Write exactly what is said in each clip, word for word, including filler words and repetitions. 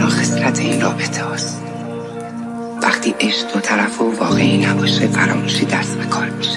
تنها خصلت این رابطه هست. وقتی عشق دو طرف و واقعی نباشه فراموشی دست به کار میشه.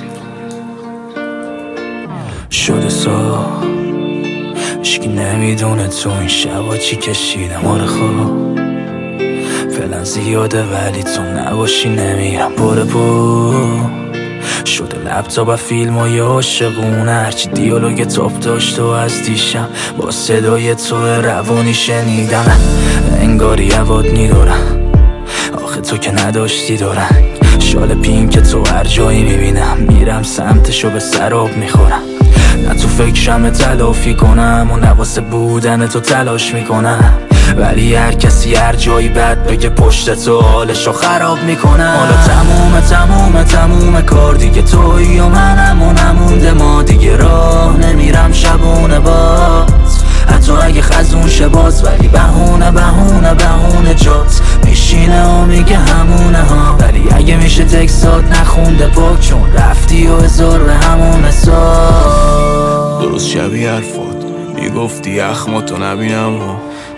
شده سا هیچکی نمیدونه تو این شبا چی کشیدم. آره خواب فعلا زیاده ولی تو نباشی نمیرم پر پو. شده لپتاپ و فیلم و یه عاشقونه هرچی دیالوگ تاپ داشت و از دیشم با صدای تو روانی شنیدم. انگاری عواد نیدارم آخه تو که نداشتی دارن. شال پینک تو هر جایی میبینم میرم سمتشو به سراب میخورم. نه تو فکرم تلافی کنم و نواسه بودن تو تلاش میکنم، ولی هر کسی هر جایی بد بگه پشت تو حالشو خراب میکنم. حالا تموم تموم تموم کار دیگه تویی و منم و نمونده ما دیگه راه نمیرم شبونه باز. حتی اگه خزون شه باز ولی بهونه بهونه بهونه جات میشینه و میگه همونه ها. ولی اگه میشه تکسات نخونده پاک چون رفتی و هزار به همون حساب. درست شبیه حرفات میگفتی اخماتو نبینم و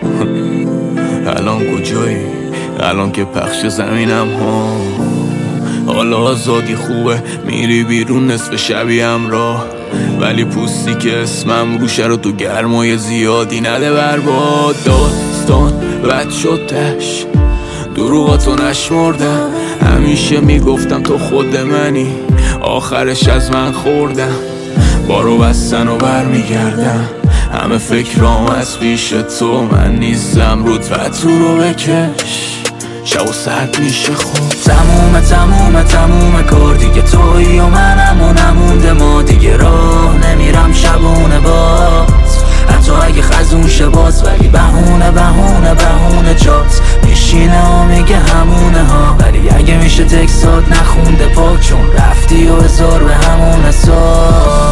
الان کجایی؟ الان که پخش زمینم ها. حالا آزادی خوبه میری بیرون نصف شبی همراه، ولی پوستی که اسمم روشه رو تو گرمای زیادی نده برباد. داستان بد شد تش دروغاتو نشمردم، همیشه میگفتم تو خود منی آخرش از من خوردم. بارو بستن و بر میگردم همه فکرام از پیش تو، من نیستم رود و تو رو بکش شب و سرد میشه خوب. تموم تموم تموم کار دیگه تویی و منم و نمونده ما دیگه راه نمیرم شبونه باز. حتی اگه خزون شه باز ولی بهونه بهونه بهونه جات میشینه و میگه همونه ها. ولی اگه میشه تکسات نخونده پاک چون رفتی و هزار به همون حساب.